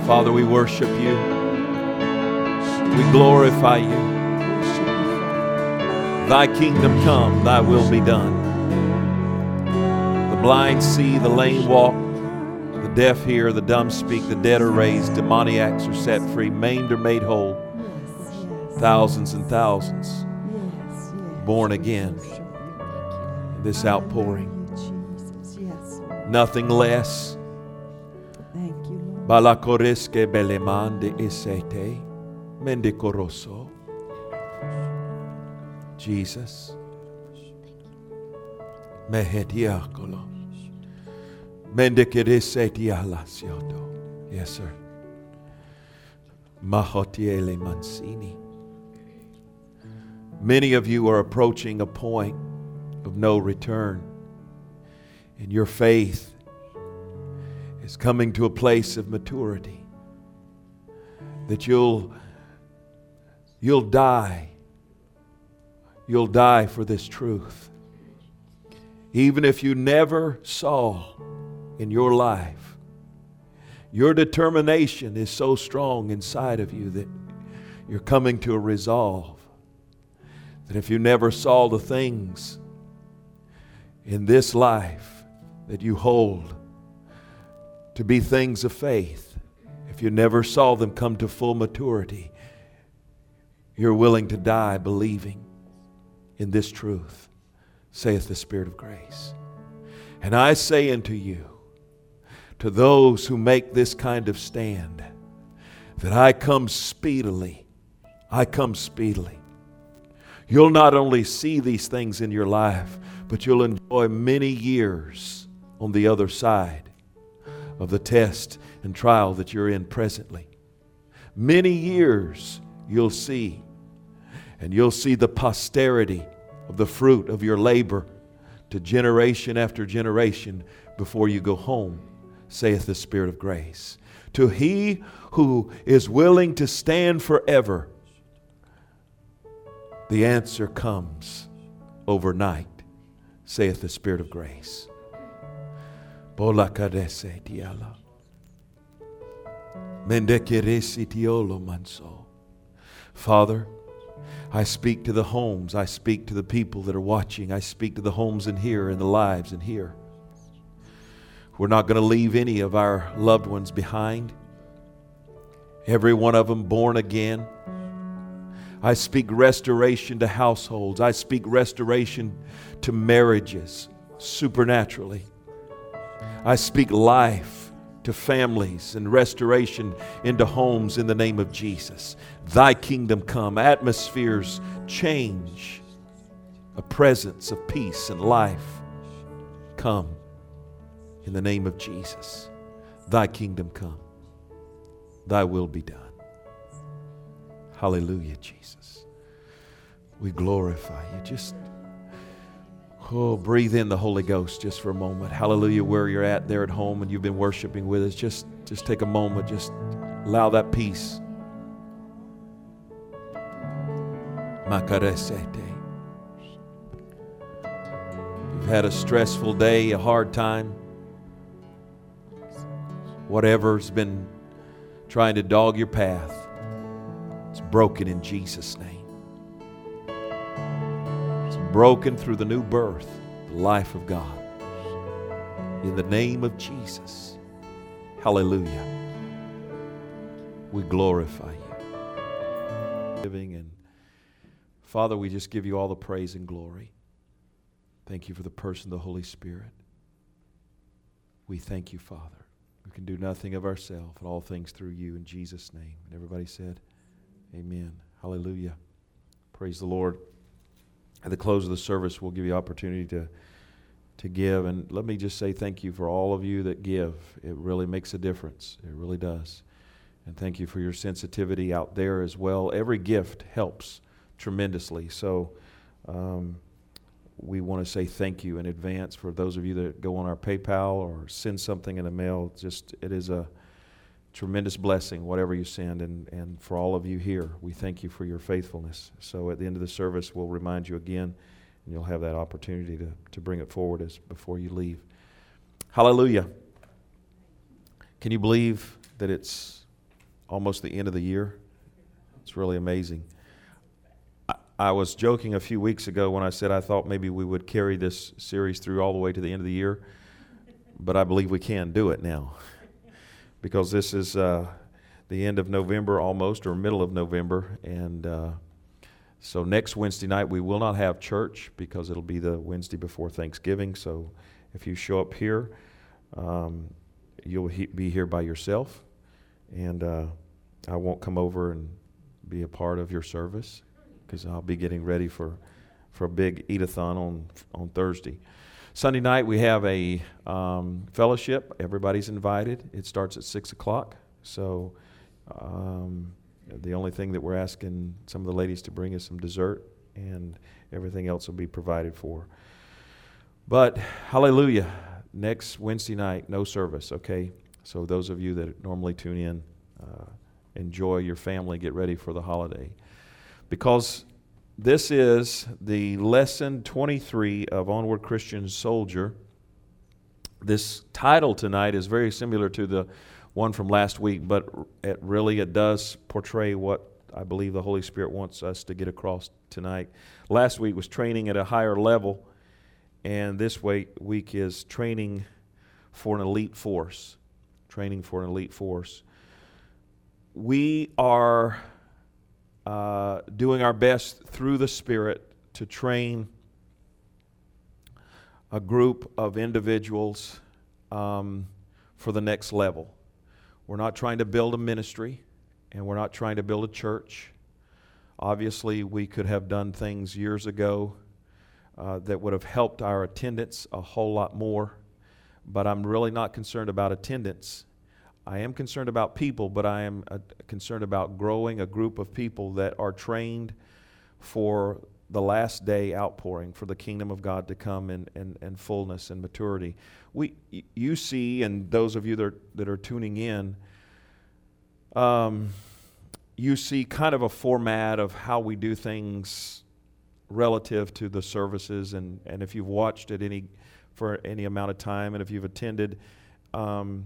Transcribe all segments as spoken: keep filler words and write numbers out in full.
Father, we worship you. We glorify you. Thy kingdom come, thy will be done. The blind see, the lame walk, the deaf hear, the dumb speak, the dead are raised, demoniacs are set free, maimed are made whole. Thousands and thousands born again. This outpouring. Nothing less. Balakoreske belemande esete mendicoroso. Jesus. Mehetiakolo. Mendikirisetialasioto. Yes, sir. Mahotiele Mancini. Many of you are approaching a point of no return. And your faith is coming to a place of maturity. That you'll, you'll die. You'll die for this truth. Even if you never saw in your life, your determination is so strong inside of you that you're coming to a resolve that if you never saw the things in this life that you hold to be things of faith, if you never saw them come to full maturity, you're willing to die believing in this truth, saith the Spirit of grace. And I say unto you, to those who make this kind of stand, that I come speedily. I come speedily. You'll not only see these things in your life, but you'll enjoy many years on the other side of the test and trial that you're in presently. Many years you'll see. And you'll see the posterity of the fruit of your labor to generation after generation before you go home, saith the Spirit of grace. To he who is willing to stand forever, the answer comes overnight, saith the Spirit of grace. Father, I speak to the homes. I speak to the people that are watching. I speak to the homes in here and the lives in here. We're not going to leave any of our loved ones behind. Every one of them born again. I speak restoration to households. I speak restoration to marriages supernaturally. I speak life to families and restoration into homes in the name of Jesus. Thy kingdom come. Atmospheres change. A presence of peace and life come in the name of Jesus. Thy kingdom come. Thy will be done. Hallelujah, Jesus. We glorify you. Just Oh, breathe in the Holy Ghost just for a moment. Hallelujah, where you're at there at home and you've been worshiping with us. Just, just take a moment. Just allow that peace. Makaresete. You've had a stressful day, a hard time. Whatever's been trying to dog your path, it's broken in Jesus' name. Broken through the new birth, the life of God. In the name of Jesus. Hallelujah. We glorify you. Living and Father, we just give you all the praise and glory. Thank you for the person of the Holy Spirit. We thank you, Father. We can do nothing of ourselves, and all things through you in Jesus' name. And everybody said, amen. Hallelujah. Praise the Lord. At the close of the service, we'll give you opportunity to, to give. And let me just say thank you for all of you that give. It really makes a difference. It really does. And thank you for your sensitivity out there as well. Every gift helps tremendously. So um, we want to say thank you in advance for those of you that go on our PayPal or send something in the mail. Just it is a tremendous blessing, whatever you send. And, and for all of you here, we thank you for your faithfulness. So at the end of the service, we'll remind you again, and you'll have that opportunity to, to bring it forward as before you leave. Hallelujah. Can you believe that it's almost the end of the year. It's really amazing. I, I was joking a few weeks ago when I said I thought maybe we would carry this series through all the way to the end of the year, but I believe we can do it now because this is uh, the end of November almost, or middle of November, and uh, so next Wednesday night we will not have church because it'll be the Wednesday before Thanksgiving. So if you show up here, um, you'll he- be here by yourself, and uh, I won't come over and be a part of your service because I'll be getting ready for, for a big eat-a-thon on on Thursday. Sunday night we have a um, fellowship. Everybody's invited. It starts at six o'clock. So um, the only thing that we're asking some of the ladies to bring is some dessert, and everything else will be provided for. But hallelujah, next Wednesday night, no service, okay? So those of you that normally tune in, uh, enjoy your family, get ready for the holiday. Because this is the lesson twenty-three of Onward Christian Soldier. This title tonight is very similar to the one from last week, but it really it does portray what I believe the Holy Spirit wants us to get across tonight. Last week was training at a higher level, and this week, week is training for an elite force. Training for an elite force. We are uh, doing our best through the Spirit to train a group of individuals um, for the next level. We're not trying to build a ministry, and we're not trying to build a church. Obviously, we could have done things years ago uh, that would have helped our attendance a whole lot more, but I'm really not concerned about attendance. I am concerned about people, but I am uh, concerned about growing a group of people that are trained for the last day outpouring, for the kingdom of God to come in, in, in fullness and maturity. We, you see, and those of you that are, that are tuning in, um, you see kind of a format of how we do things relative to the services, and, and if you've watched it any for any amount of time, and if you've attended, um,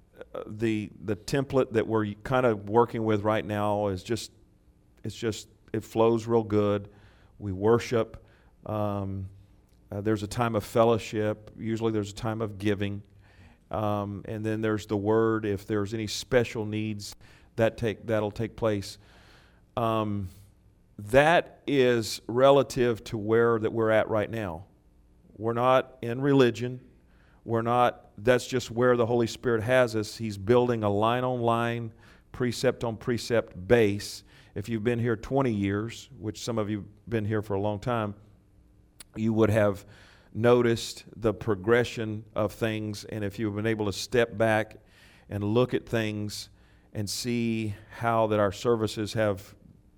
the the template that we're kind of working with right now is just it's just it flows real good. We worship. Um, uh, there's a time of fellowship. Usually there's a time of giving. Um, and then there's the word. If there's any special needs, that take that'll take place. Um, that is relative to where that we're at right now. We're not in religion. We're not, that's just where the Holy Spirit has us. He's building a line-on-line, precept-on-precept base. If you've been here twenty years, which some of you have been here for a long time, you would have noticed the progression of things. And if you've been able to step back and look at things and see how that our services have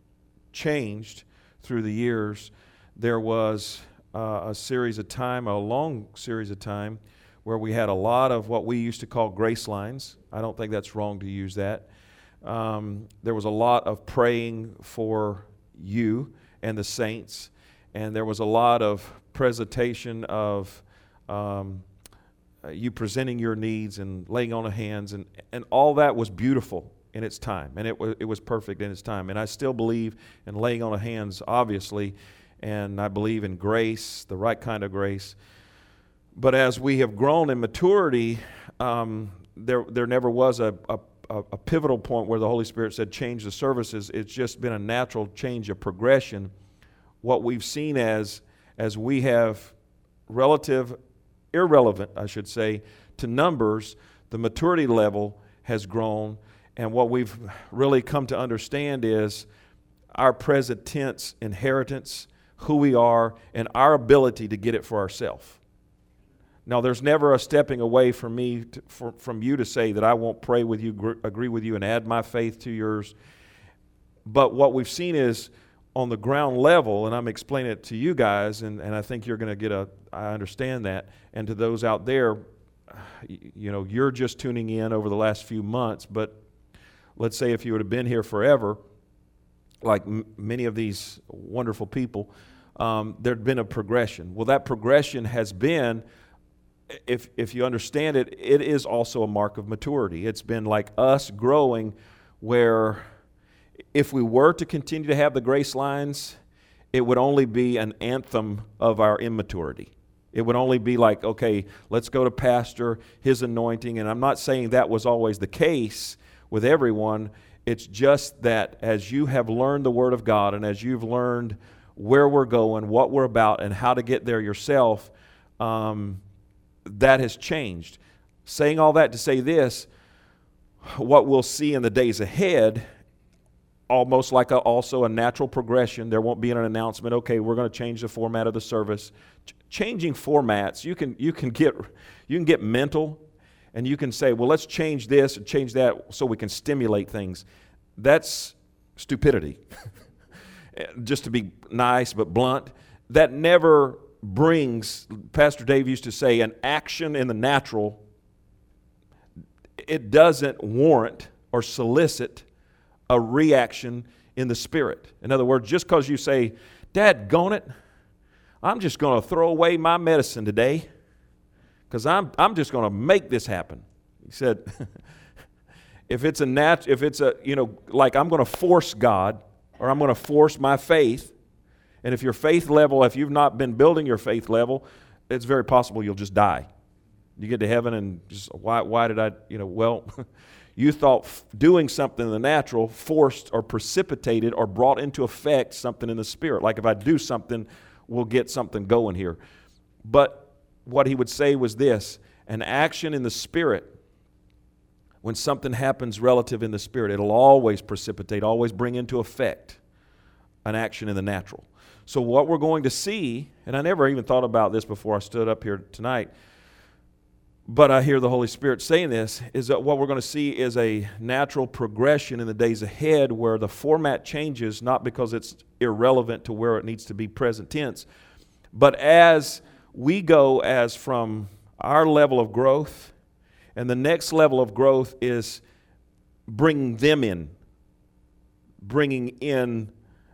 changed through the years, there was uh, a series of time, a long series of time, where we had a lot of what we used to call grace lines. I don't think that's wrong to use that. Um, there was a lot of praying for you and the saints, and there was a lot of presentation of um, you presenting your needs and laying on of hands, and, and all that was beautiful in its time, and it was, it was perfect in its time. And I still believe in laying on of hands, obviously, and I believe in grace, the right kind of grace. But as we have grown in maturity, um, there there never was a, a, a pivotal point where the Holy Spirit said, change the services. It's just been a natural change of progression. What we've seen as, as we have relative, irrelevant, I should say, to numbers, the maturity level has grown. And what we've really come to understand is our present tense inheritance, who we are, and our ability to get it for ourselves. Now, there's never a stepping away from me, to, for, from you to say that I won't pray with you, gr- agree with you, and add my faith to yours. But what we've seen is on the ground level, and I'm explaining it to you guys, and, and I think you're going to get a, I understand that. And to those out there, you know, you're just tuning in over the last few months, but let's say if you would have been here forever, like m- many of these wonderful people, um, there'd been a progression. Well, that progression has been, if if you understand it, it is also a mark of maturity. It's been like us growing where if we were to continue to have the grace lines, it would only be an anthem of our immaturity. It would only be like, okay, let's go to pastor, his anointing. And I'm not saying that was always the case with everyone. It's just that as you have learned the Word of God and as you've learned where we're going, what we're about, and how to get there yourself, um, that has changed. Saying all that to say this, what we'll see in the days ahead, almost like a, also a natural progression. There won't be an announcement, okay, we're going to change the format of the service. Ch- changing formats, you can you can get you can get mental, and you can say, well, let's change this and change that so we can stimulate things. That's stupidity. Just to be nice but blunt, that never brings, Pastor Dave used to say, an action in the natural. It doesn't warrant or solicit a reaction in the spirit. In other words, just because you say, "Daggone it, I'm just going to throw away my medicine today because I'm I'm just going to make this happen." He said, if it's a nat, if it's a you know like I'm going to force God or I'm going to force my faith, and if your faith level, if you've not been building your faith level, it's very possible you'll just die. You get to heaven and just why why did I you know well. You thought doing something in the natural forced or precipitated or brought into effect something in the spirit. Like if I do something, we'll get something going here. But what he would say was this: an action in the spirit, when something happens relative in the spirit, it'll always precipitate, always bring into effect an action in the natural. So what we're going to see, and I never even thought about this before I stood up here tonight, but I hear the Holy Spirit saying this, is that what we're going to see is a natural progression in the days ahead where the format changes, not because it's irrelevant to where it needs to be present tense, but as we go as from our level of growth, and the next level of growth is bringing them in, bringing in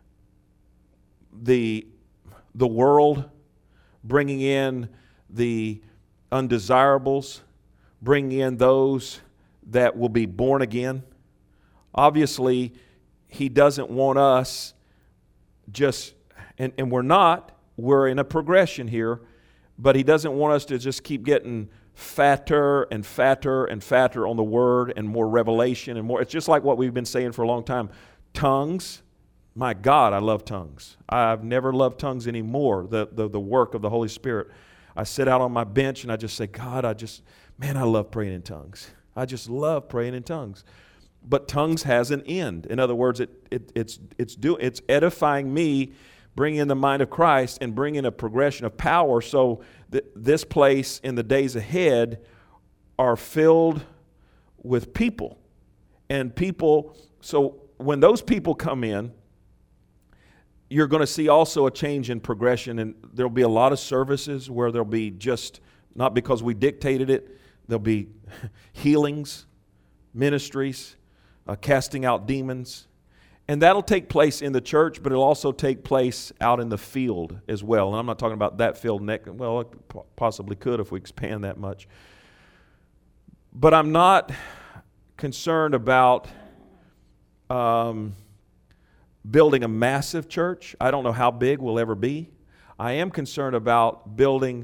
the, the world, bringing in the undesirables, bring in those that will be born again. Obviously, he doesn't want us just, and, and we're not, we're in a progression here, but he doesn't want us to just keep getting fatter and fatter and fatter on the Word and more revelation and more. It's just like what we've been saying for a long time. Tongues, my God, I love tongues. I've never loved tongues anymore, the, the, the work of the Holy Spirit. I sit out on my bench and I just say, God, I just, man, I love praying in tongues. I just love praying in tongues. But tongues has an end. In other words, it, it it's it's do it's edifying me, bringing in the mind of Christ and bringing a progression of power so that this place in the days ahead are filled with people. And people, so when those people come in, you're going to see also a change in progression, and there'll be a lot of services where there'll be just, not because we dictated it, there'll be healings, ministries, uh, casting out demons, and that'll take place in the church, but it'll also take place out in the field as well. And I'm not talking about that field, neck. Well, it possibly could if we expand that much. But I'm not concerned about um, building a massive church. I don't know how big we'll ever be. I am concerned about building,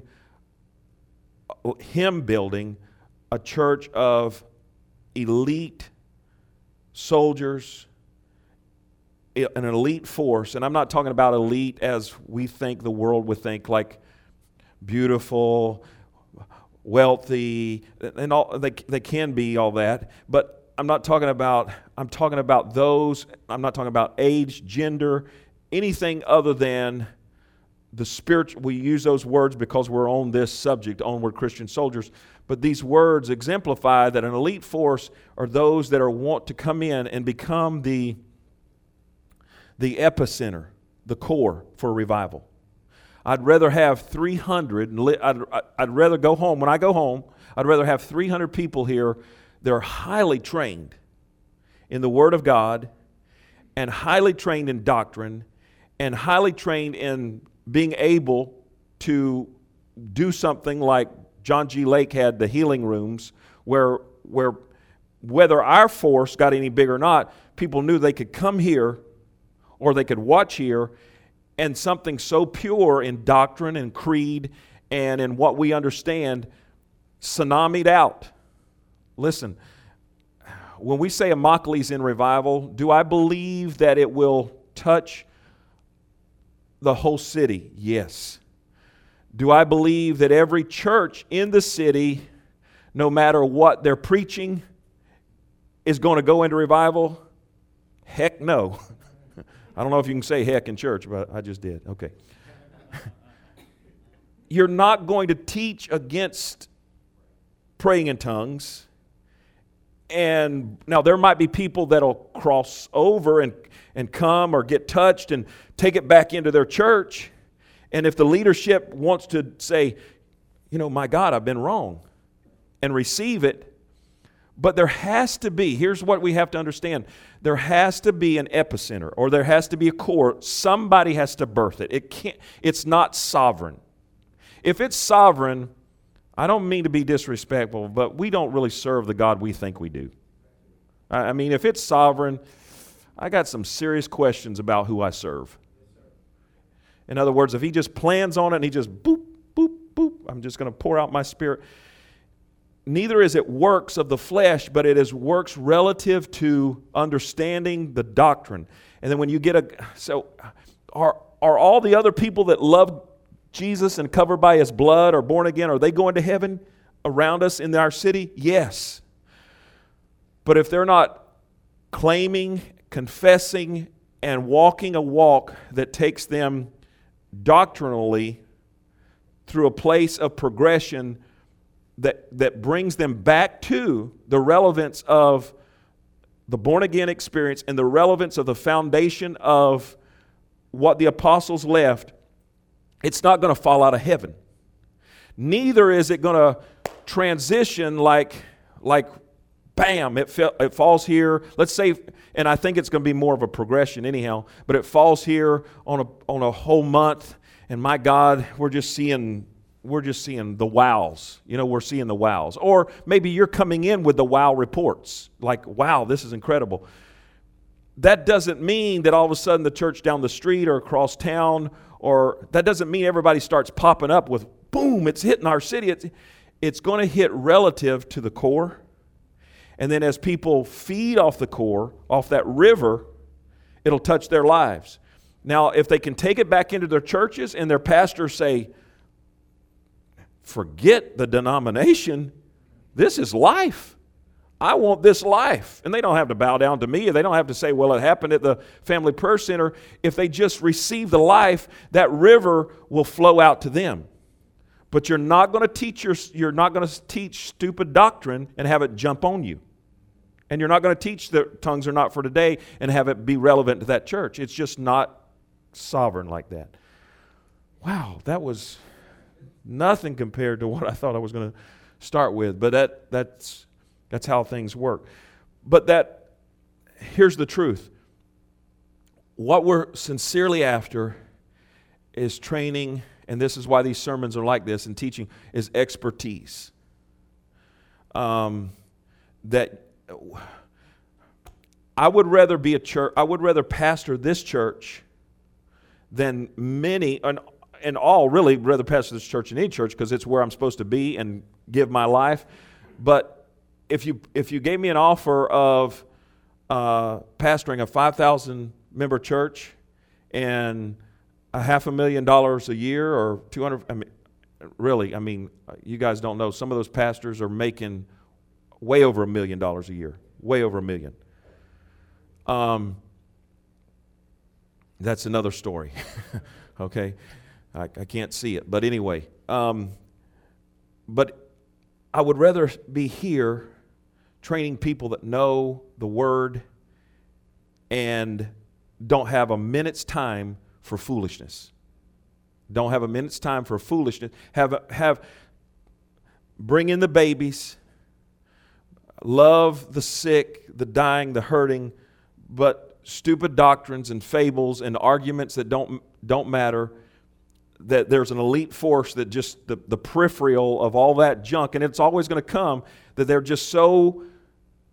him building a church of elite soldiers, an elite force. And I'm not talking about elite as we think the world would think, like beautiful, wealthy, and all they they can be all that. But I'm not talking about, I'm talking about those, I'm not talking about age, gender, anything other than the spiritual. We use those words because we're on this subject, onward Christian soldiers. But these words exemplify that an elite force are those that are want to come in and become the, the epicenter, the core for revival. I'd rather have three hundred, I'd, I'd rather go home, when I go home, I'd rather have three hundred people here. They're highly trained in the Word of God and highly trained in doctrine and highly trained in being able to do something like John G. Lake had the healing rooms where, where whether our force got any bigger or not, people knew they could come here or they could watch here, and something so pure in doctrine and creed and in what we understand tsunamied out. Listen, when we say Immokalee in revival, do I believe that it will touch the whole city? Yes. Do I believe that every church in the city, no matter what they're preaching, is going to go into revival? Heck no. I don't know if you can say heck in church, but I just did. Okay. You're not going to teach against praying in tongues. And now there might be people that'll cross over and, and come or get touched and take it back into their church. And if the leadership wants to say, you know, my God, I've been wrong, and receive it, but there has to be, here's what we have to understand, there has to be an epicenter, or there has to be a core. Somebody has to birth it. It can't, it's not sovereign. If it's sovereign, I don't mean to be disrespectful, but we don't really serve the God we think we do. I mean, if it's sovereign, I got some serious questions about who I serve. In other words, if he just plans on it and he just boop, boop, boop, I'm just going to pour out my spirit. Neither is it works of the flesh, but it is works relative to understanding the doctrine. And then when you get a, so are are all the other people that love Jesus and covered by his blood or born again, are they going to heaven around us in our city? Yes. But if they're not claiming, confessing, and walking a walk that takes them doctrinally through a place of progression that, that brings them back to the relevance of the born-again experience and the relevance of the foundation of what the apostles left, it's not going to fall out of heaven. Neither is it going to transition like, like bam, it, fe- it falls here. Let's say, and I think it's going to be more of a progression anyhow, but it falls here on a on a whole month, and my God, we're just seeing we're just seeing the wows. You know, we're seeing the wows. Or maybe you're coming in with the wow reports, like, wow, this is incredible. That doesn't mean that all of a sudden the church down the street or across town, or that doesn't mean everybody starts popping up with, boom, it's hitting our city. It's, it's going to hit relative to the core. And then as people feed off the core, off that river, it'll touch their lives. Now, if they can take it back into their churches and their pastors say, forget the denomination, this is life. I want this life. And they don't have to bow down to me. They don't have to say, well, it happened at the Family Prayer Center. If they just receive the life, that river will flow out to them. But you're not going to teach your, you're not going to teach stupid doctrine and have it jump on you. And you're not going to teach that tongues are not for today and have it be relevant to that church. It's just not sovereign like that. Wow, that was nothing compared to what I thought I was going to start with. But that that's that's how things work. But that here's the truth. What we're sincerely after is training. And this is why these sermons are like this and teaching is expertise. Um, that I would rather be a church, I would rather pastor this church than many, and, and all really rather pastor this church than any church because it's where I'm supposed to be and give my life. But if you if you gave me an offer of uh, pastoring a five thousand member church and a half a million dollars a year or two hundred, I mean, really, I mean, you guys don't know. Some of those pastors are making way over a million dollars a year, way over a million. Um, that's another story, okay? I, I can't see it, but anyway. Um, but I would rather be here training people that know the Word and don't have a minute's time for foolishness. Don't have a minute's time for foolishness. Have have bring in the babies. Love the sick, the dying, the hurting, but stupid doctrines and fables and arguments that don't don't matter. That there's an elite force that just the, the peripheral of all that junk, and it's always going to come, that they're just so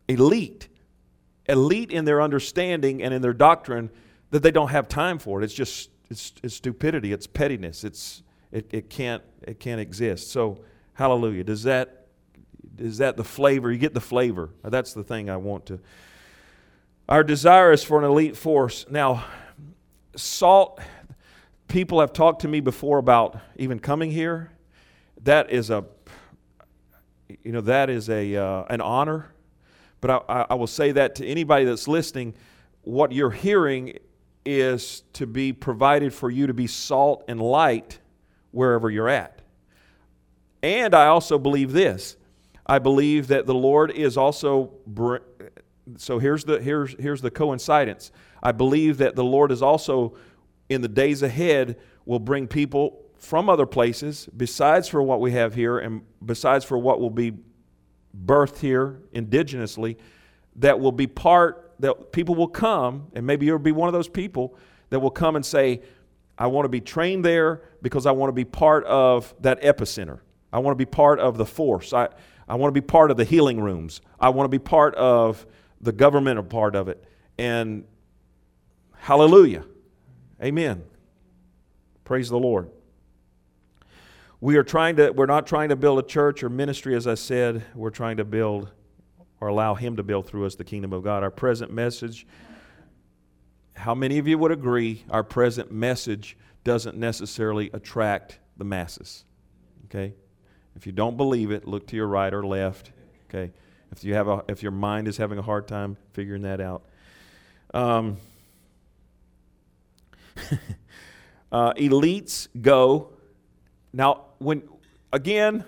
elite, elite in their understanding and in their doctrine, that they don't have time for it. It's just it's, it's stupidity. It's pettiness. It's it, it can't it can't exist. So hallelujah. Does that is that the flavor? You get the flavor. That's the thing I want to. Our desire is for an elite force. Now, salt. People have talked to me before about even coming here. That is a you know that is a uh, an honor. But I, I will say that to anybody that's listening, what you're hearing is to be provided for you to be salt and light wherever you're at. And I also believe this. I believe that the Lord is also, br- so here's the here's here's the coincidence. I believe that the Lord is also, in the days ahead, will bring people from other places, besides for what we have here, and besides for what will be birthed here indigenously, that will be part, that people will come, and maybe you'll be one of those people that will come and say, I want to be trained there because I want to be part of that epicenter. I want to be part of the force. I, I want to be part of the healing rooms. I want to be part of the governmental part of it. And hallelujah. Amen. Praise the Lord. We are trying to, we're not trying to build a church or ministry, as I said. We're trying to build or allow Him to build through us the kingdom of God. Our present message, how many of you would agree our present message doesn't necessarily attract the masses? Okay? If you don't believe it, look to your right or left. Okay? If you have a, if your mind is having a hard time figuring that out. Um, uh, elites go. Now, when again,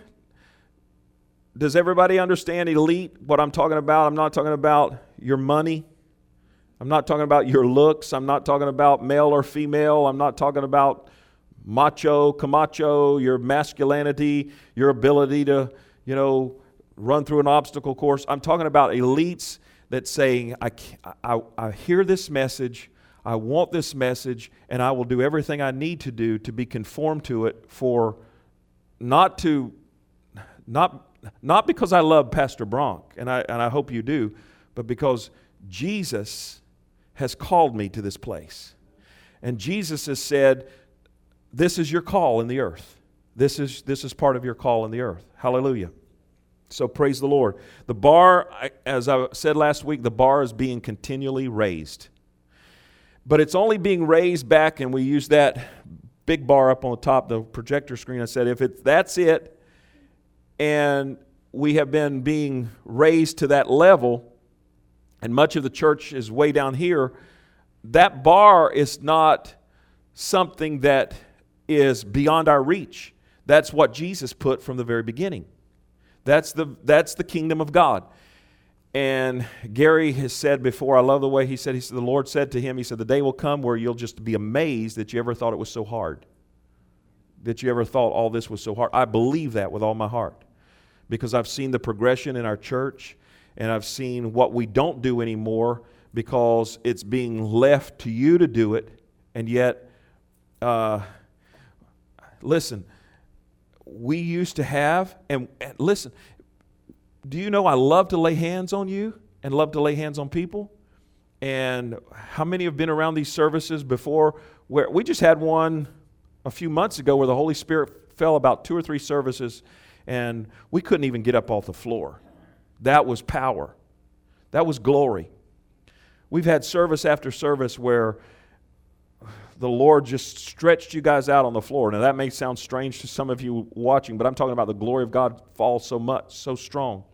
does everybody understand elite, what I'm talking about? I'm not talking about your money. I'm not talking about your looks. I'm not talking about male or female. I'm not talking about macho, camacho, your masculinity, your ability to, you know, run through an obstacle course. I'm talking about elites that saying, I, I, I hear this message, I want this message, and I will do everything I need to do to be conformed to it for not to, not not because I love Pastor Bronk, and I and I hope you do, but because Jesus has called me to this place. And Jesus has said, this is your call in the earth. This is this is part of your call in the earth. Hallelujah. So praise the Lord. The bar, as I said last week, the bar is being continually raised. But it's only being raised back, and we use that big bar up on the top, the projector screen. I said, if it, that's it, and we have been being raised to that level, and much of the church is way down here, that bar is not something that is beyond our reach. That's what Jesus put from the very beginning. That's the that's the kingdom of God. And Gary has said before, I love the way he said, he said, the Lord said to him, he said, the day will come where you'll just be amazed that you ever thought it was so hard. That you ever thought all this was so hard. I believe that with all my heart. Because I've seen the progression in our church, and I've seen what we don't do anymore because it's being left to you to do it. And yet, uh, listen, we used to have, and, and listen, do you know I love to lay hands on you and love to lay hands on people? And how many have been around these services before? Where we just had one a few months ago where the Holy Spirit fell about two or three services, and we couldn't even get up off the floor. That was power. That was glory. We've had service after service where the Lord just stretched you guys out on the floor. Now that may sound strange to some of you watching, but I'm talking about the glory of God falls so much, so strong.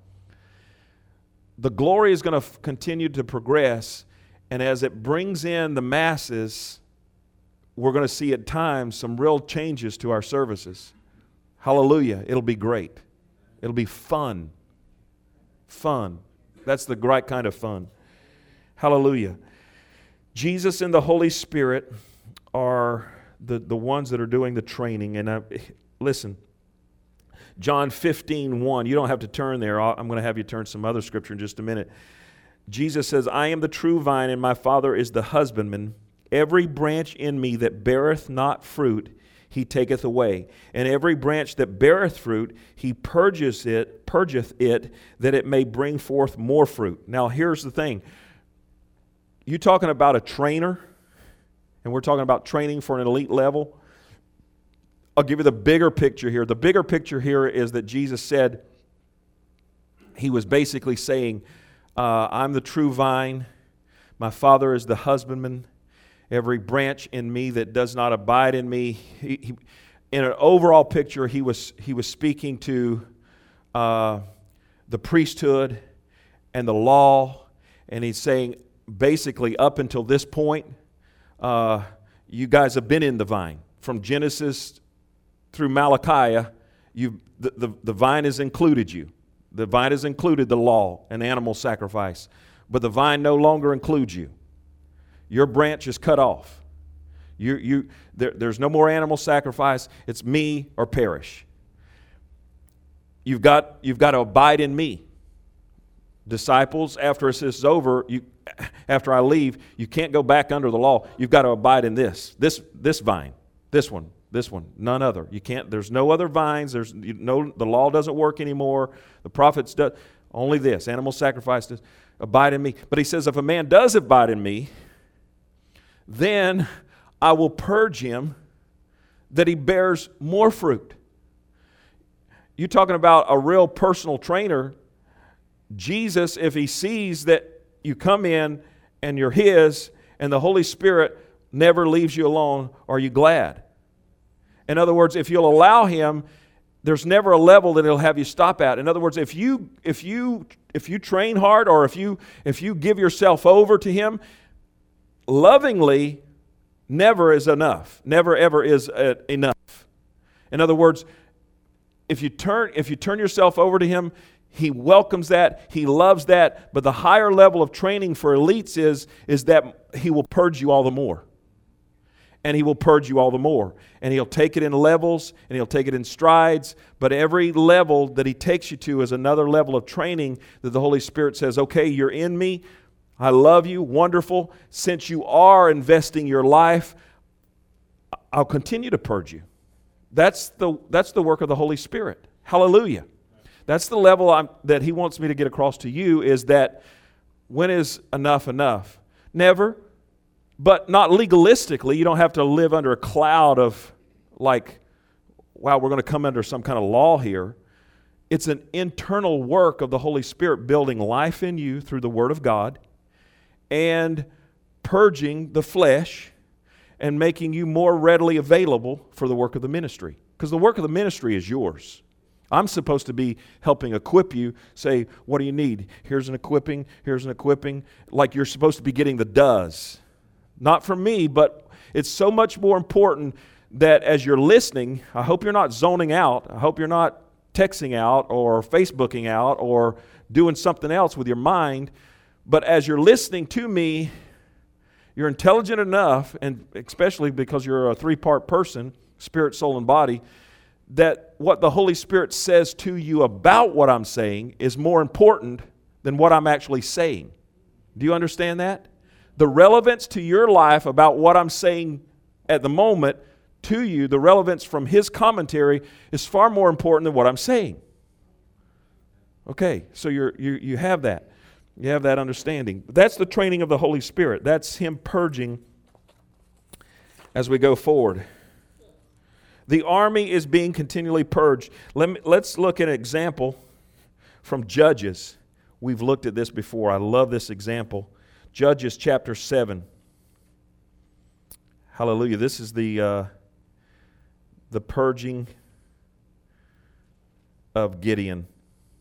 The glory is going to f- continue to progress, and as it brings in the masses, we're going to see at times some real changes to our services. Hallelujah. It'll be great. It'll be fun. Fun. That's the right kind of fun. Hallelujah. Jesus and the Holy Spirit are the, the ones that are doing the training. And I, listen, John fifteen one, you don't have to turn there. I'll, I'm going to have you turn some other scripture in just a minute. Jesus says, I am the true vine, and my Father is the husbandman. Every branch in me that beareth not fruit, he taketh away. And every branch that beareth fruit, he purges it, purgeth it, that it may bring forth more fruit. Now here's the thing. You talking about a trainer, and we're talking about training for an elite level. I'll give you the bigger picture here. The bigger picture here is that Jesus said, he was basically saying, uh, I'm the true vine, my Father is the husbandman. Every branch in me that does not abide in me. He, he, in an overall picture, he was he was speaking to uh, the priesthood and the law, and he's saying basically up until this point, uh, you guys have been in the vine from Genesis through Malachi. You the, the the vine has included you. The vine has included the law and animal sacrifice, but the vine no longer includes you. Your branch is cut off. You, you, there, there's no more animal sacrifice. It's me or perish. You've got, you've got to abide in me. Disciples, after this is over, you, after I leave, you can't go back under the law. You've got to abide in this, this, this vine, this one, this one, none other. You can't. There's no other vines. There's you no. The law doesn't work anymore. The prophets do only this. Animal sacrifice does. Abide in me. But he says, if a man does abide in me, then I will purge him that he bears more fruit. You're talking about a real personal trainer. Jesus, if he sees that you come in and you're his and the Holy Spirit never leaves you alone, are you glad? In other words, if you'll allow him, there's never a level that he'll have you stop at. In other words, if you if you if you train hard or if you if you give yourself over to him, lovingly, never is enough. Never ever is uh, enough. In other words, if you turn if you turn yourself over to him, he welcomes that, he loves that, but the higher level of training for elites is, is that he will purge you all the more. And he will purge you all the more. And he'll take it in levels, and he'll take it in strides, but every level that he takes you to is another level of training that the Holy Spirit says, okay, you're in me, I love you, wonderful. Since you are investing your life, I'll continue to purge you. That's the, that's the work of the Holy Spirit. Hallelujah. That's the level I'm, that he wants me to get across to you, is that when is enough enough? Never, but not legalistically. You don't have to live under a cloud of like, wow, we're going to come under some kind of law here. It's an internal work of the Holy Spirit building life in you through the Word of God, and purging the flesh and making you more readily available for the work of the ministry. Because the work of the ministry is yours. I'm supposed to be helping equip you, say, what do you need? Here's an equipping, here's an equipping. Like you're supposed to be getting the does. Not from me, but it's so much more important that as you're listening, I hope you're not zoning out. I hope you're not texting out or Facebooking out or doing something else with your mind. But as you're listening to me, you're intelligent enough, and especially because you're a three-part person, spirit, soul, and body, that what the Holy Spirit says to you about what I'm saying is more important than what I'm actually saying. Do you understand that? The relevance to your life about what I'm saying at the moment to you, the relevance from his commentary is far more important than what I'm saying. Okay, so you're, you you have that. You have that understanding. That's the training of the Holy Spirit. That's him purging as we go forward. The army is being continually purged. Let me, let's look at an example from Judges. We've looked at this before. I love this example. Judges chapter seven. Hallelujah. This is the, uh, the purging of Gideon.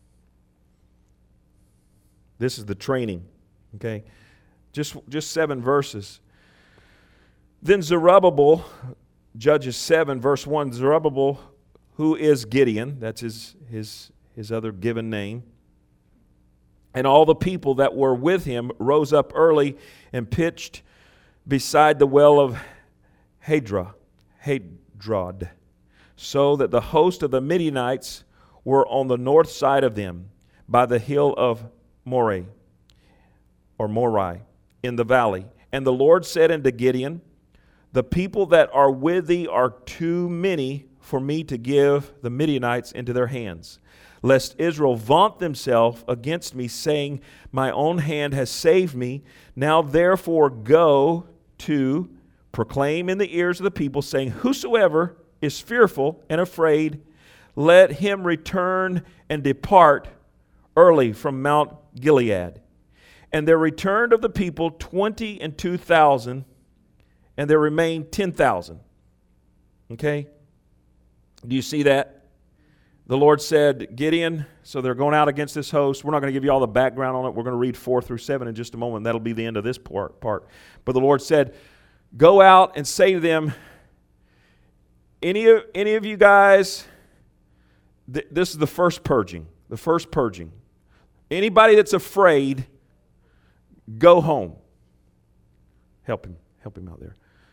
This is the training, okay? Just, just seven verses. Then Zerubbabel, Judges seven, verse one, Zerubbabel, who is Gideon, that's his, his, his other given name, and all the people that were with him rose up early and pitched beside the well of Hadra, Hadrad, so that the host of the Midianites were on the north side of them, by the hill of Moreh, or Morai, in the valley. And the Lord said unto Gideon, the people that are with thee are too many for me to give the Midianites into their hands, lest Israel vaunt themselves against me, saying, my own hand has saved me. Now therefore go to proclaim in the ears of the people, saying, whosoever is fearful and afraid, let him return and depart early from Mount Gilead. And there returned of the people twenty and two thousand, and there remained ten thousand. Okay? Do you see that? The Lord said, Gideon, so they're going out against this host. We're not going to give you all the background on it. We're going to read four through seven in just a moment. That'll be the end of this part. part. But the Lord said, go out and say to them, any of, any of you guys, th- this is the first purging, the first purging. Anybody that's afraid, go home. Help him, help him out there.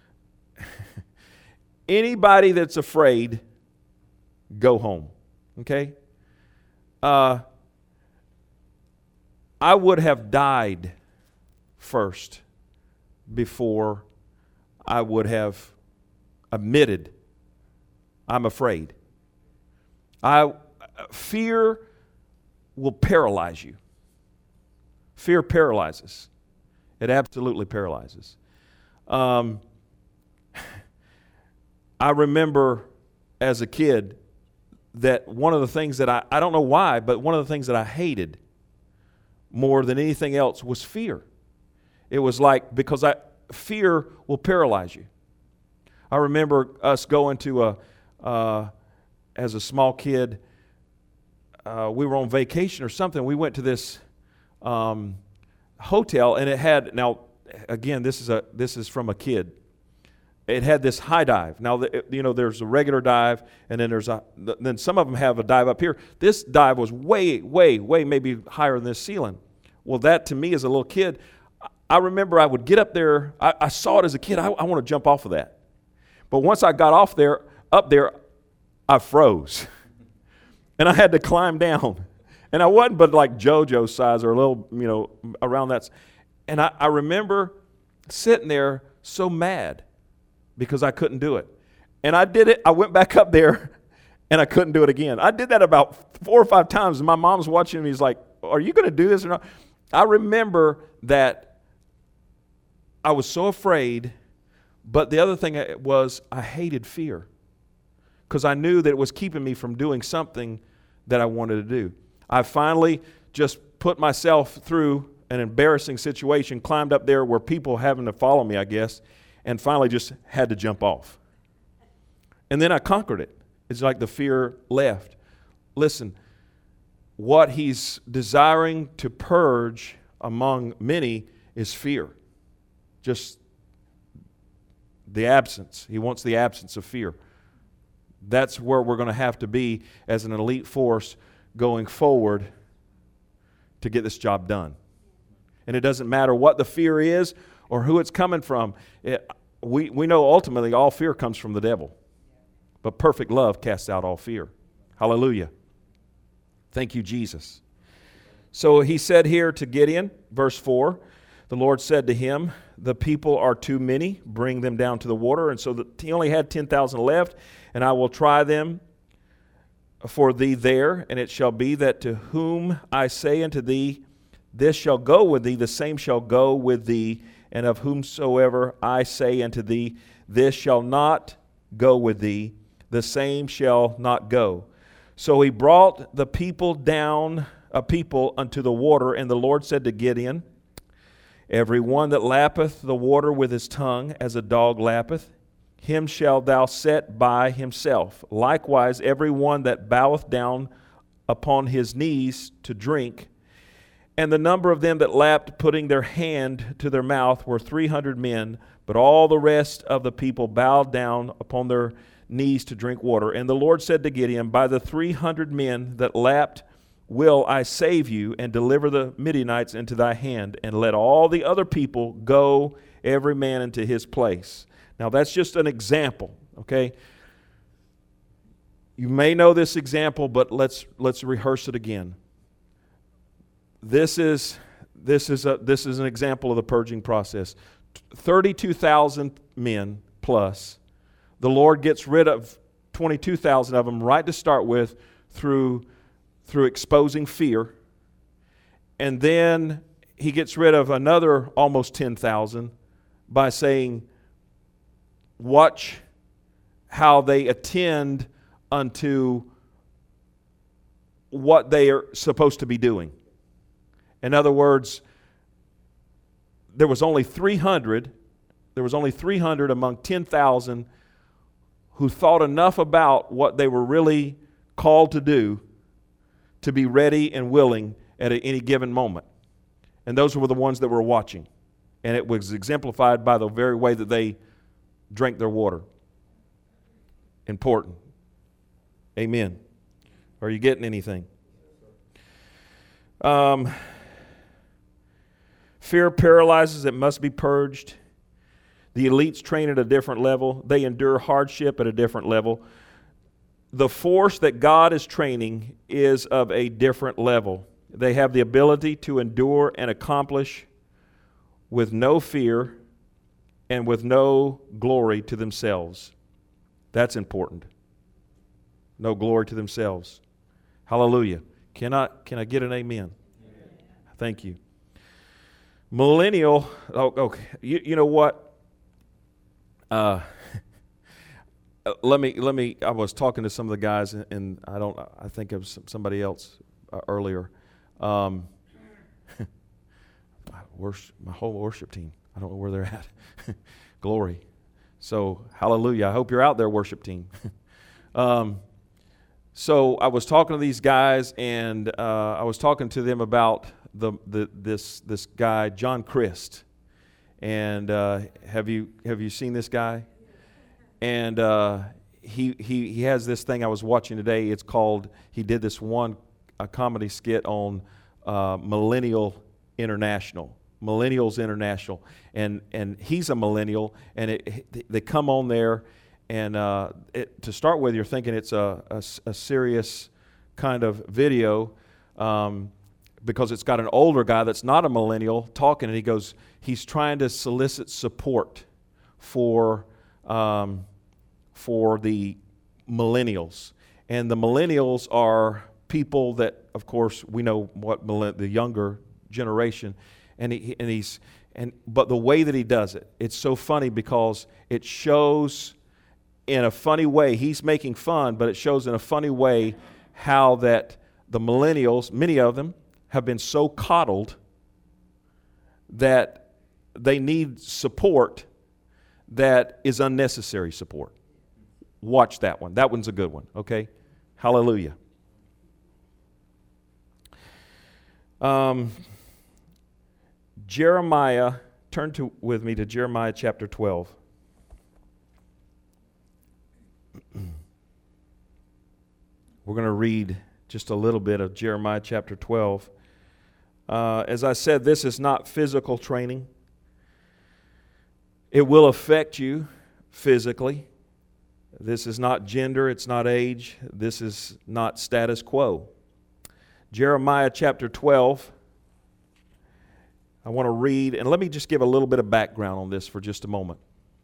Anybody that's afraid, go home. Okay? Uh, I would have died first before I would have admitted I'm afraid. I fear will paralyze you. Fear paralyzes. It absolutely paralyzes. Um, I remember as a kid that one of the things that I, I don't know why, but one of the things that I hated more than anything else was fear. It was like, because I fear will paralyze you. I remember us going to a, uh, as a small kid, uh, we were on vacation or something. We went to this um, hotel, and it had, now, again, this is a this is from a kid. It had this high dive. Now, you know, there's a regular dive, and then there's a, then some of them have a dive up here. This dive was way, way, way maybe higher than this ceiling. Well, that to me as a little kid, I remember I would get up there. I, I saw it as a kid. I, I want to jump off of that. But once I got off there, up there, I froze. And I had to climb down. And I wasn't but like JoJo's size or a little, you know, around that. And I, I remember sitting there so mad because I couldn't do it. And I did it. I went back up there, and I couldn't do it again. I did that about four or five times, and my mom's watching me. He's like, are you going to do this or not? I remember that I was so afraid, but the other thing was I hated fear because I knew that it was keeping me from doing something that I wanted to do. I finally just put myself through an embarrassing situation, climbed up there where people having to follow me, I guess, and finally just had to jump off. And then I conquered it. It's like the fear left. Listen, what he's desiring to purge among many is fear. Just the absence. He wants the absence of fear. That's where we're going to have to be as an elite force going forward to get this job done. And it doesn't matter what the fear is or who it's coming from. It, we, we know ultimately all fear comes from the devil. But perfect love casts out all fear. Hallelujah. Thank you, Jesus. So he said here to Gideon, verse four, the Lord said to him, the people are too many, bring them down to the water. And so the, he only had ten thousand left, and I will try them for thee there. And it shall be that to whom I say unto thee, this shall go with thee, the same shall go with thee. And of whomsoever I say unto thee, this shall not go with thee, the same shall not go. So he brought the people down, a people unto the water, and the Lord said to Gideon, every one that lappeth the water with his tongue, as a dog lappeth, him shalt thou set by himself. Likewise, every one that boweth down upon his knees to drink. And the number of them that lapped, putting their hand to their mouth, were three hundred men. But all the rest of the people bowed down upon their knees to drink water. And the Lord said to Gideon, by the three hundred men that lapped will I save you, and deliver the Midianites into thy hand, and let all the other people go, every man into his place. Now that's just an example, okay? You may know this example, but let's let's rehearse it again. This is this is a this is an example of the purging process. thirty-two thousand men plus. The Lord gets rid of twenty-two thousand of them right to start with through, through exposing fear. And then he gets rid of another almost ten thousand by saying, watch how they attend unto what they are supposed to be doing. In other words, there was only three hundred, there was only three hundred among ten thousand who thought enough about what they were really called to do to be ready and willing at any given moment. And those were the ones that were watching. And it was exemplified by the very way that they drank their water. Important. Amen. Are you getting anything? Um, fear paralyzes. It must be purged. The elites train at a different level. They endure hardship at a different level. The force that God is training is of a different level. They have the ability to endure and accomplish with no fear and with no glory to themselves. That's important. No glory to themselves. Hallelujah. Can I, can I get an amen? Amen. Thank you. Millennial, oh, okay. You, you know what? Uh, let me, let me, I was talking to some of the guys, and, and I don't, I think it was somebody else uh, earlier. Um, worship, my whole worship team, I don't know where they're at. Glory. So, hallelujah. I hope you're out there, worship team. um, so I was talking to these guys, and uh, I was talking to them about the, the this this guy, John Christ. And uh, have you have you seen this guy? And uh, he he he has this thing I was watching today. It's called, he did this one a comedy skit on uh, Millennial International, Millennials International, and and he's a millennial, and it, they come on there, and uh, it, to start with, you're thinking it's a a, a serious kind of video. Um, because it's got an older guy that's not a millennial talking, and he goes, he's trying to solicit support for um, for the millennials. And the millennials are people that, of course, we know what the younger generation, and he and he's and but the way that he does it, it's so funny because it shows in a funny way. He's making fun, but it shows in a funny way how that the millennials, many of them, have been so coddled that they need support that is unnecessary support. Watch that one. That one's a good one, okay? Hallelujah. Um, Jeremiah, turn to with me to Jeremiah chapter twelve. We're going to read just a little bit of Jeremiah chapter twelve. Uh, as I said, this is not physical training. It will affect you physically. This is not gender, it's not age, this is not status quo. Jeremiah chapter twelve, I want to read, and let me just give a little bit of background on this for just a moment.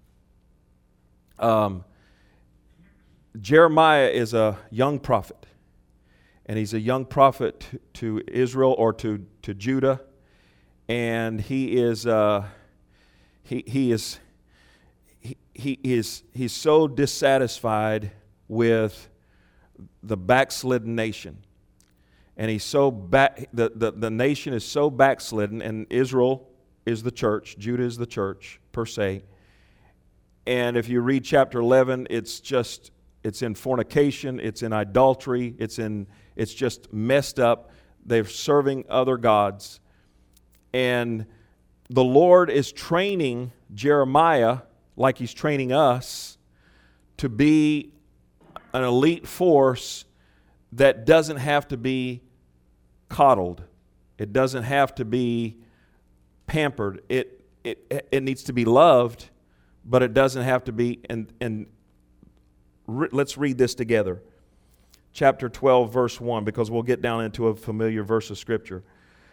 Um, Jeremiah is a young prophet. And he's a young prophet to Israel or to, to Judah, and he is uh, he he is he, he is he's so dissatisfied with the backslidden nation, and he's so back the, the the nation is so backslidden, and Israel is the church, Judah is the church per se. And if you read chapter eleven, it's just it's in fornication, it's in idolatry, it's in It's just messed up. They're serving other gods. And the Lord is training Jeremiah, like he's training us, to be an elite force that doesn't have to be coddled. It doesn't have to be pampered. It it it needs to be loved, but it doesn't have to be. And and re, let's read this together. Chapter twelve, verse one, because we'll get down into a familiar verse of Scripture.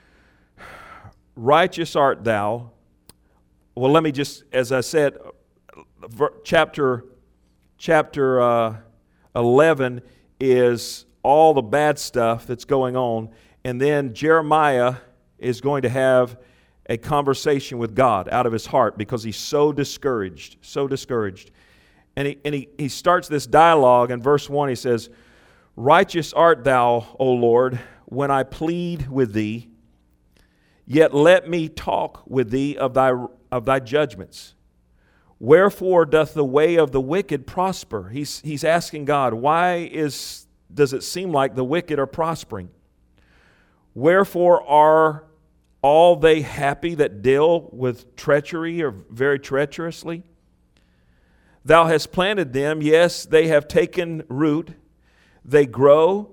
Righteous art thou. Well, let me just, as I said, chapter, chapter uh, eleven is all the bad stuff that's going on. And then Jeremiah is going to have a conversation with God out of his heart because he's so discouraged, so discouraged. And he, and he, he starts this dialogue in verse one. He says, "Righteous art thou, O Lord, when I plead with thee. Yet let me talk with thee of thy, of thy judgments. Wherefore doth the way of the wicked prosper?" He's, he's asking God, why is, does it seem like the wicked are prospering? "Wherefore are all they happy that deal with treachery or very treacherously? Thou hast planted them, yes, they have taken root. They grow."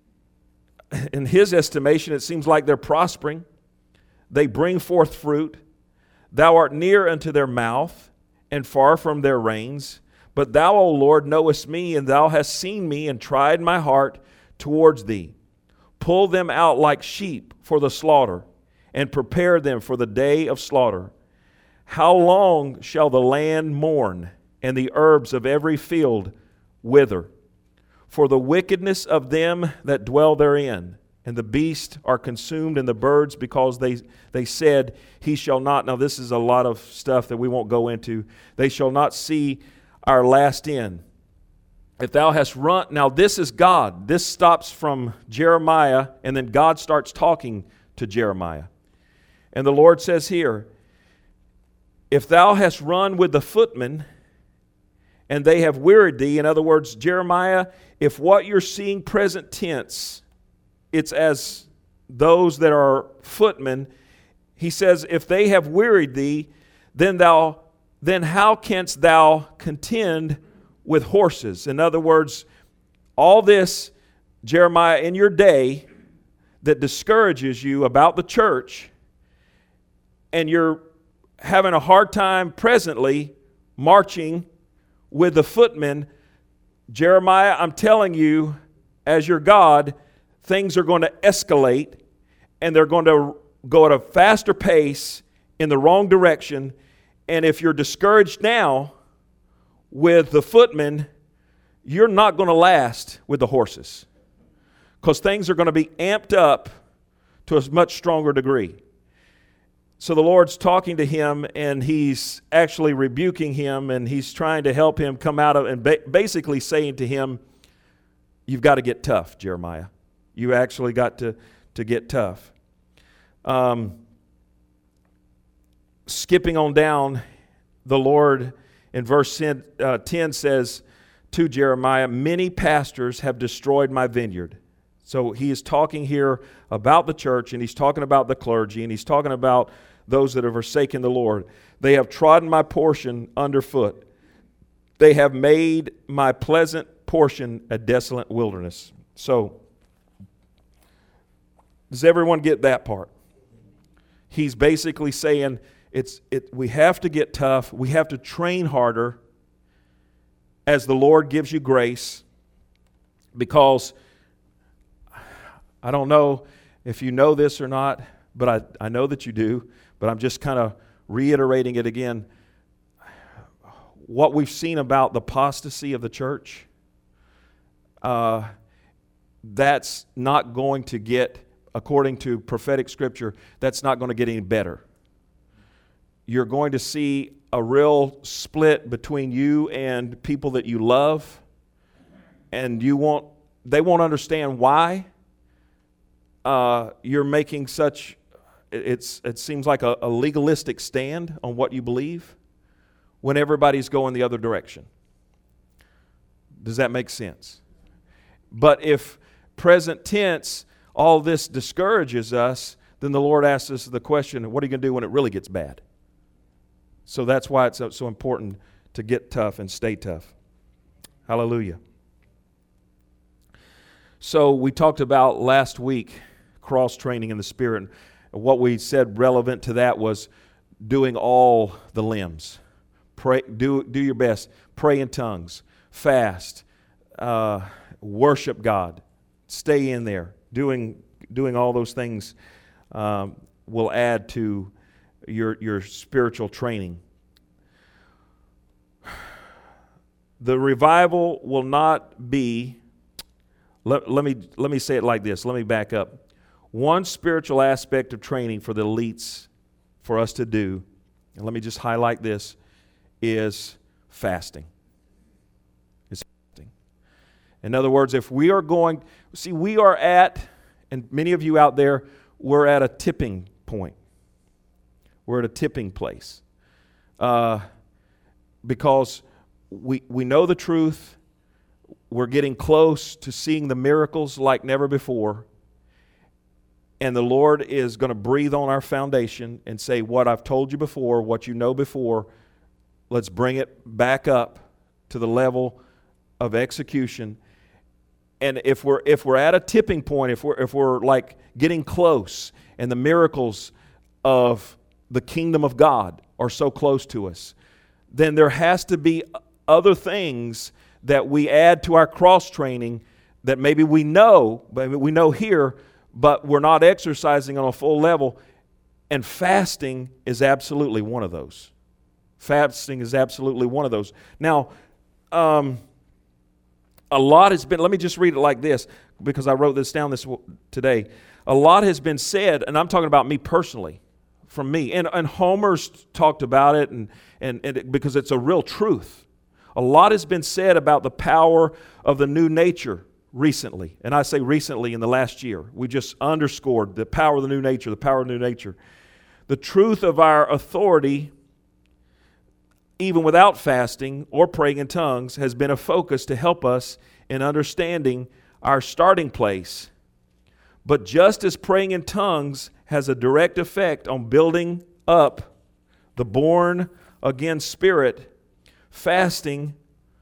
In his estimation, it seems like they're prospering. "They bring forth fruit. Thou art near unto their mouth, and far from their reins. But thou, O Lord, knowest me, and thou hast seen me, and tried my heart towards thee. Pull them out like sheep for the slaughter, and prepare them for the day of slaughter. How long shall the land mourn, and the herbs of every field wither? For the wickedness of them that dwell therein, and the beasts are consumed, and the birds, because they, they said, he shall not." Now this is a lot of stuff that we won't go into. "They shall not see our last end. If thou hast run," now this is God. This stops from Jeremiah, and then God starts talking to Jeremiah. And the Lord says here, "If thou hast run with the footmen, and they have wearied thee," in other words, Jeremiah, if what you're seeing present tense, it's as those that are footmen, he says, "If they have wearied thee, then thou, then how canst thou contend with horses?" In other words, all this, Jeremiah, in your day that discourages you about the church, and you're having a hard time presently marching with the footmen, Jeremiah, I'm telling you, as your God, things are going to escalate, and they're going to go at a faster pace in the wrong direction. And if you're discouraged now with the footmen, you're not going to last with the horses, because things are going to be amped up to a much stronger degree. So the Lord's talking to him, and he's actually rebuking him, and he's trying to help him come out of, and ba- basically saying to him, you've got to get tough, Jeremiah. You actually got to, to get tough. Um, skipping on down, the Lord in verse ten, uh, ten says to Jeremiah, "Many pastors have destroyed my vineyard." So he is talking here about the church, and he's talking about the clergy, and he's talking about those that have forsaken the Lord. "They have trodden my portion underfoot. They have made my pleasant portion a desolate wilderness." So, does everyone get that part? He's basically saying it's it. We have to get tough. We have to train harder as the Lord gives you grace, because I don't know if you know this or not, but I, I know that you do, but I'm just kind of reiterating it again. What we've seen about the apostasy of the church, uh, that's not going to get, according to prophetic scripture, that's not going to get any better. You're going to see a real split between you and people that you love, and you won't, they won't understand why uh, you're making such, it's it seems like a, a legalistic stand on what you believe when everybody's going the other direction. Does that make sense? But if present tense, all this discourages us, then the Lord asks us the question, what are you going to do when it really gets bad? So that's why it's so important to get tough and stay tough. Hallelujah. So we talked about last week cross-training in the Spirit. What we said relevant to that was doing all the limbs. Pray, do, do your best. Pray in tongues. Fast. Uh, worship God. Stay in there. Doing doing all those things um, will add to your your spiritual training. The revival will not be, let, let me let me say it like this. Let me back up. One spiritual aspect of training for the elites for us to do, and let me just highlight this, is fasting. It's fasting. In other words, if we are going, see, we are at, and many of you out there, we're at a tipping point. We're at a tipping place. Uh, because we we know the truth. We're getting close to seeing the miracles like never before. And the Lord is going to breathe on our foundation and say, what I've told you before, what you know before, let's bring it back up to the level of execution. And if we're if we're at a tipping point, if we're if we're like getting close, and the miracles of the kingdom of God are so close to us, then there has to be other things that we add to our cross training that maybe we know, maybe we know here, but we're not exercising on a full level. And fasting is absolutely one of those. Fasting is absolutely one of those. Now, um, a lot has been, let me just read it like this, because I wrote this down this today. A lot has been said, and I'm talking about me personally, from me. And, and Homer's talked about it, and, and, and it, because it's a real truth. A lot has been said about the power of the new nature recently. And I say recently in the last year. We just underscored the power of the new nature, the power of the new nature. The truth of our authority, even without fasting or praying in tongues, has been a focus to help us in understanding our starting place. But just as praying in tongues has a direct effect on building up the born again spirit, fasting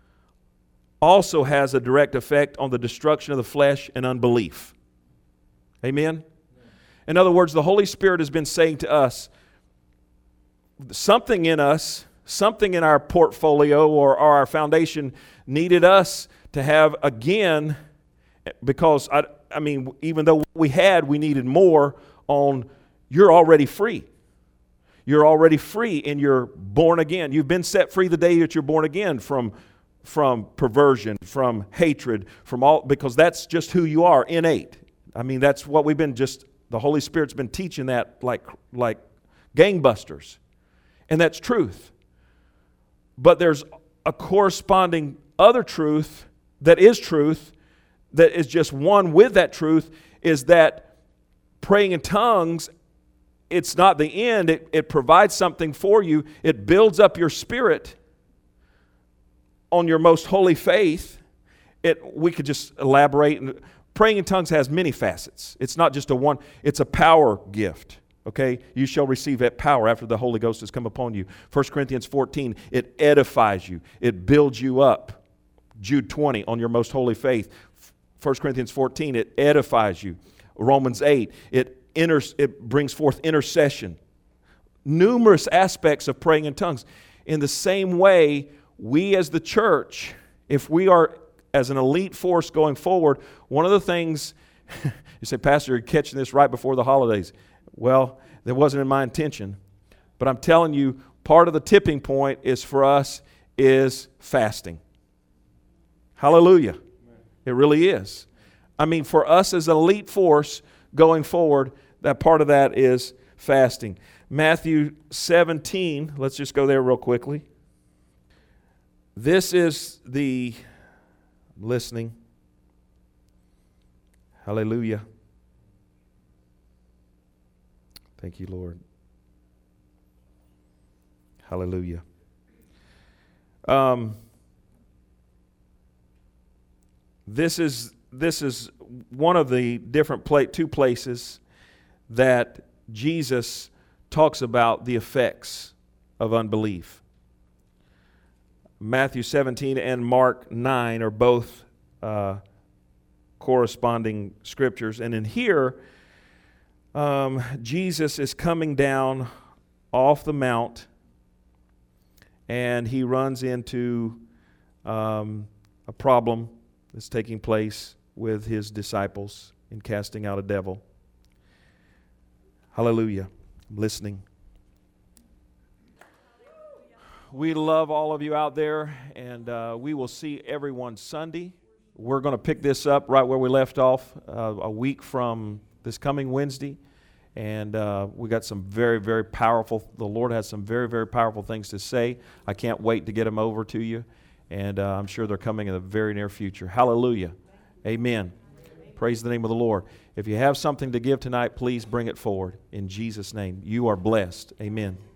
also has a direct effect on the destruction of the flesh and unbelief. Amen? In other words, the Holy Spirit has been saying to us, something in us, something in our portfolio or, or our foundation needed us to have again, because, I, I mean, even though we had, we needed more on, you're already free. You're already free and you're born again. You've been set free the day that you're born again from, from perversion, from hatred, from all, because that's just who you are, innate. I mean, that's what we've been just, the Holy Spirit's been teaching that like, like gangbusters. And that's truth. But there's a corresponding other truth that is truth, that is just one with that truth, is that praying in tongues, it's not the end. It, it provides something for you. It builds up your spirit on your most holy faith. It, we could just elaborate. Praying in tongues has many facets. It's not just a one, it's a power gift. Okay? You shall receive that power after the Holy Ghost has come upon you. First Corinthians fourteen, it edifies you. It builds you up. Jude twenty, on your most holy faith. First Corinthians fourteen, it edifies you. Romans eight, it Inter, it brings forth intercession. Numerous aspects of praying in tongues. In the same way, we as the church, if we are as an elite force going forward, one of the things, you say, Pastor, you're catching this right before the holidays. Well, that wasn't in my intention. But I'm telling you, part of the tipping point is for us is fasting. Hallelujah. It really is. I mean, for us as an elite force going forward, that part of that is fasting. Matthew seventeen, let's just go there real quickly. This is the listening. Hallelujah. Thank you, Lord. Hallelujah. Um, this is this is one of the different pla- two places that Jesus talks about the effects of unbelief. Matthew seventeen and Mark nine are both uh, corresponding scriptures. And in here, um, Jesus is coming down off the mount, and he runs into um, a problem that's taking place with his disciples in casting out a devil. Hallelujah. I'm listening. we love all of you out there, and uh, we will see everyone Sunday. We're going to pick this up right where we left off uh, a week from this coming Wednesday. And uh, we got some very, very powerful, the Lord has some very, very powerful things to say. I can't wait to get them over to you. And uh, I'm sure they're coming in the very near future. Hallelujah. Amen. Praise the name of the Lord. If you have something to give tonight, please bring it forward in Jesus' name. You are blessed. Amen.